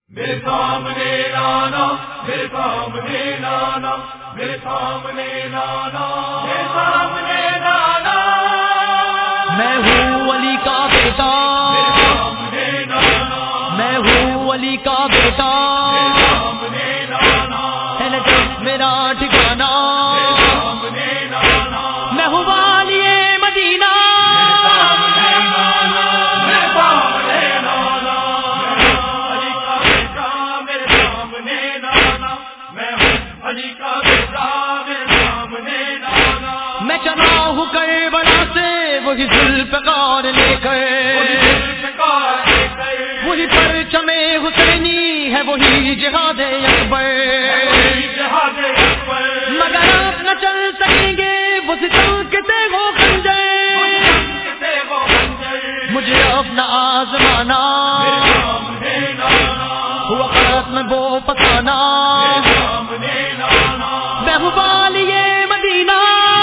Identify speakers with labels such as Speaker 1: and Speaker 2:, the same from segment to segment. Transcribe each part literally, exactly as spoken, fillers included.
Speaker 1: میرے سامنے لانا، میرے سامنے لانا، میرے سامنے لانا، میرے سامنے لانا،
Speaker 2: میں ہوں علی کا بیٹا،
Speaker 1: میرے سامنے لانا،
Speaker 2: میں ہوں علی کا بیٹا،
Speaker 1: میرے سامنے لانا،
Speaker 2: ہے نجف میرا ٹھکانا،
Speaker 1: میرے سامنے لانا،
Speaker 2: میں ہوں والی مدینہ، میں چلا ہوں کربلا سے وہی ذوالفقار لے کر، وہی پرچم حسینی ہے وہی جہاد اکبر، مگر آپ نہ چل سکیں گے وہ ستم کے تیغ و خنجر، مجھے اپنا آزمانا ہوا ختم وہ پتانا، میں ہوں والی مدینہ،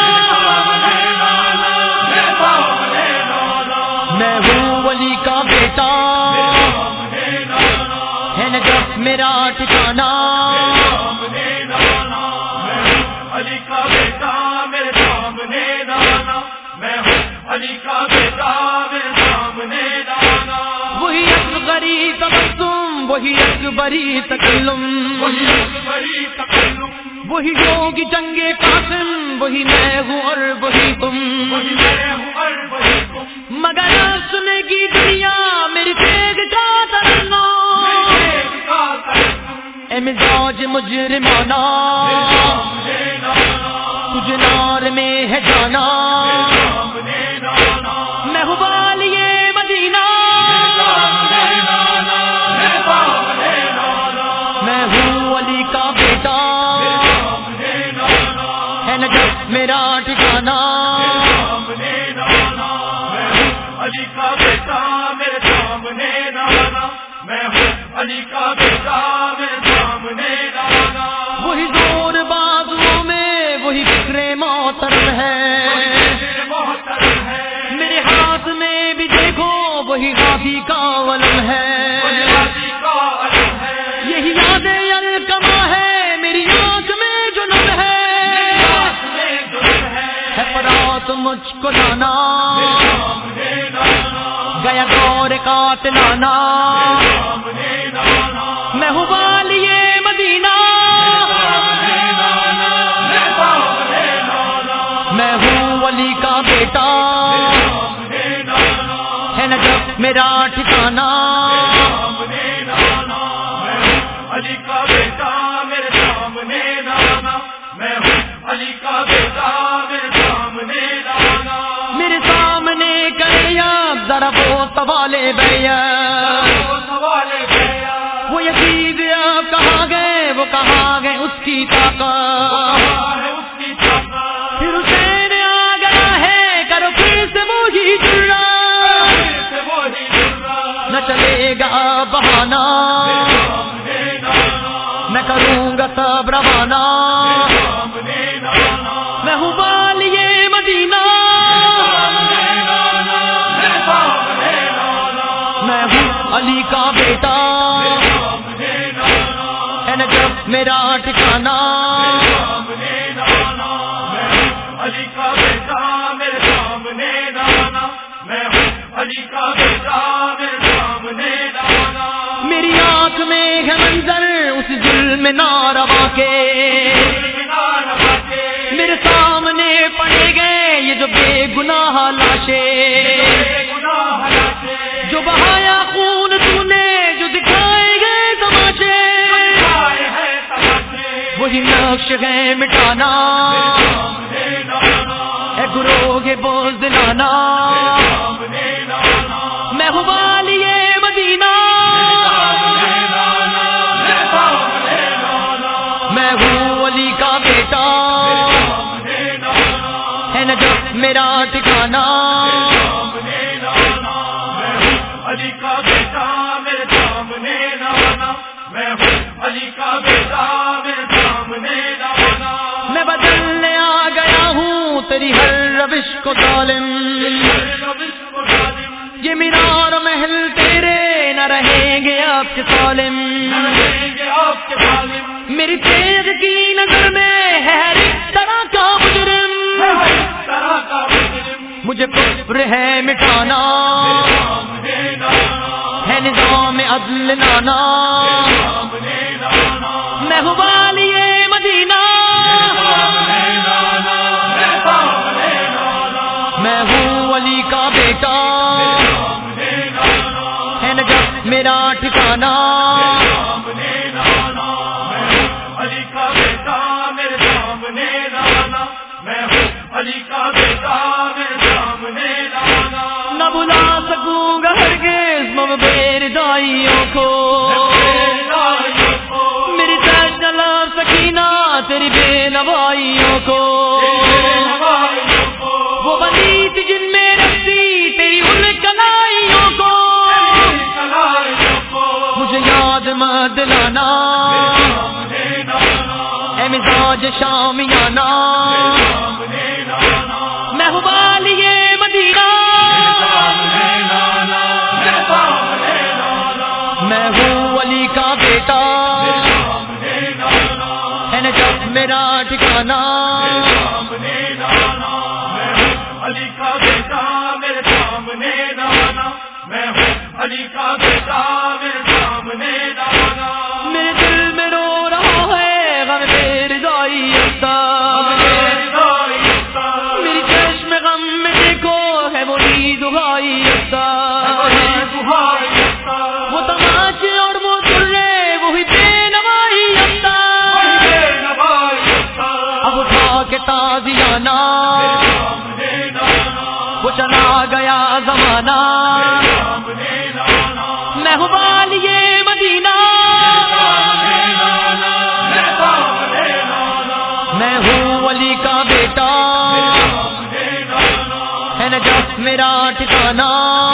Speaker 2: میں ہوں ولی کا بیٹا، ہے نجف میرا ٹھکانا،
Speaker 1: علی کا بیٹا میرے سامنے لانا، میں ہوں علی کا بیٹا میرے سامنے لانا،
Speaker 2: وہی اکبری تبسم وہی اکبری تکلم،
Speaker 1: وہی اکبری تکلم،
Speaker 2: وہی ہوگی جنگ قاسم، وہی میں ہوں اور وہی تم،
Speaker 1: وہی میں ہوں اور وہی تم،
Speaker 2: مگر سنے گی دنیا میری تیغ کا ترنا، اے مزاج مجرمانہ تجھ نار میں ہے جانا، میں ہوں والی مدینہ، میں ہوں علی کا بیٹا، ہے نجف میرا ٹھکانا،
Speaker 1: علی کا بیٹا میرے سامنے لانا، میں ہوں علی کا بیٹا میرے سامنے لانا،
Speaker 2: وہی زور بازو میں وہی فکر محترم ہے،
Speaker 1: محترم ہے،
Speaker 2: میرے ہاتھ میں بھی دیکھو وہی ہاتھی کا علم ہے، یہی یاد الکما ہے میری آنکھ میں جنون ہے، ہے فرات مجھ کو لانا گیا دور قاتلانا، میں ہوں والی مدینہ، میں ہوں علی کا بیٹا، ہے نجف میرا ٹھکانا،
Speaker 1: علی کا بیٹا میرے سامنے لانا، میں ہوں علی کا بیٹا میرے سامنے لانا،
Speaker 2: میرے سامنے کریا ذرا وہ سوالے بھیا، وہ یزید اب کہاں گئے وہ کہاں گئے اس کی طاقت، پھر حسین آ گیا ہے کرو پھر سے وہی جرا، نہ چلے گا بہانا میں کروں گا سب روانہ، میں ہوں والی مدینہ، میں ہوں علی کا بیٹا، ہے نجف میرا ٹھکانا،
Speaker 1: علی کا بیٹا میرے سامنے لانا، میں ہوں علی کا بیٹا میرے سامنے لانا،
Speaker 2: میری آنکھ میں ہے منظر اس ظلم ناروا کے، میرے سامنے پڑے گئے یہ جو بے گناہ لاشیں، جو بہایا خون تو نے جو دکھائے گئے تماشے، وہی نقش ہے مٹانا، اے گروہ بزدلانا، میں ہوں والی مدینہ، میں ہوں علی کا بیٹا، ہے نجف میرا ٹھکانا،
Speaker 1: علی کا بیٹا میرے سامنے لانا، میں ہوں علی کا بیٹا میرے سامنے لانا،
Speaker 2: میں بدلنے آ گیا ہوں تیری ہر روش کو ظالم، یہ مینار محل تیرے نہ رہیں گے آپ کے سالم، میری تیز کی نظر میں ہے ہر ایک طرح کا مجرم، مجھے کفر ہے مٹانا، ہے نظام عدل لانا، میں ہوں والی مدینہ، میں ہوں علی کا بیٹا، ہے نجف میرا ٹھکانہ،
Speaker 1: علی کا بیٹا میرے سامنے لانا، میں ہوں علی کا بیٹا میرے سامنے لانا،
Speaker 2: نہ بلا سکوں گا ہرگز مم بے ردائیوں کو، میری سچ جلا سکینہ تیری بے نوائیوں کو، وہ بنی تھی جن میں رکھتی تیری ان کلائیوں کو، مجھے یاد مت دلانا اے مزاج شامیانہ، میں ہوں والی مدینہ، میں ہوں علی کا بیٹا، ہے نجف میرا ٹھکانہ،
Speaker 1: علی کا بیٹا میرے سامنے لانا، میں ہوں علی کا بیٹا میرے سامنے لانا،
Speaker 2: میرے دل میں رو رہا ہے غم بے رضائی افتا، میری چشم غم میں دیکھو ہے وہی دہائی افتا، وہ تماچے اور وہ سرے وہی بے نوائی افتا، اب اٹھا کے تازیانہ وہ چلا گیا زمانہ، میں ہوں والی مدینہ، میں ہوں علی کا بیٹا، ہے نجف میرا ٹھکانہ،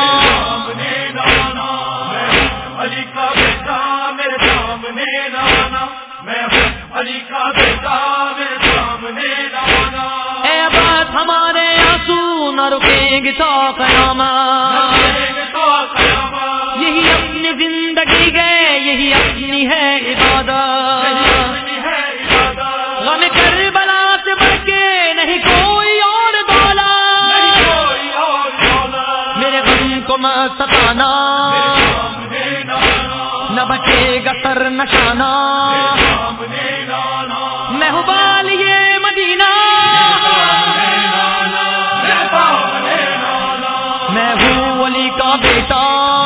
Speaker 1: علی کا بیٹا میرے سامنے لانا، میں ہوں علی کا بیٹا میرے سامنے لانا،
Speaker 2: اے عباس ہمارے آنسو نہ رکیں گے تا قیامت، یہی اپنی زندگی گئے یہی اپنی ہے عبادت، غم کربلا سے بڑھ کے نہیں کوئی اور دولت، میرے غم کو مت ستانا نہ بچے گا سر نشانہ، میں ہوں والی مدینہ، میں ہوں علی کا بیٹا،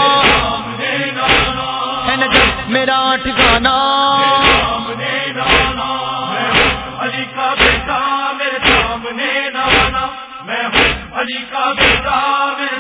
Speaker 2: ہے نجف میرا ٹھکانہ،
Speaker 1: علی کا بیٹا میرے سامنے لانا، میں ہوں علی کا بیٹا میرے